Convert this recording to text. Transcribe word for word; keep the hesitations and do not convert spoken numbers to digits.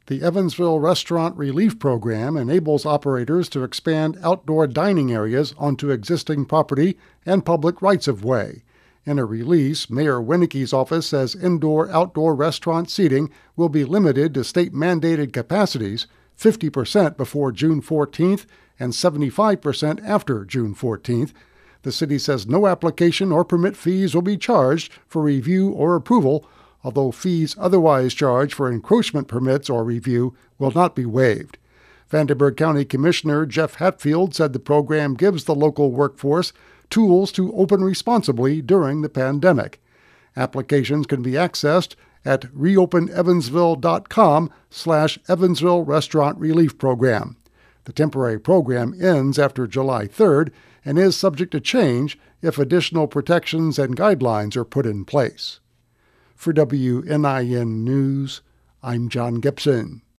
The Evansville Restaurant Relief Program enables operators to expand outdoor dining areas onto existing property and public rights-of-way. In a release, Mayor Winicke's office says indoor-outdoor restaurant seating will be limited to state-mandated capacities, fifty percent before June fourteenth and seventy-five percent after June fourteenth. The city says no application or permit fees will be charged for review or approval, although fees otherwise charged for encroachment permits or review will not be waived. Vandenberg County Commissioner Jeff Hatfield said the program gives the local workforce tools to open responsibly during the pandemic. Applications can be accessed at reopenevansville.com slash Evansville Restaurant Relief Program. The temporary program ends after July third and is subject to change if additional protections and guidelines are put in place. For W N I N News, I'm John Gibson.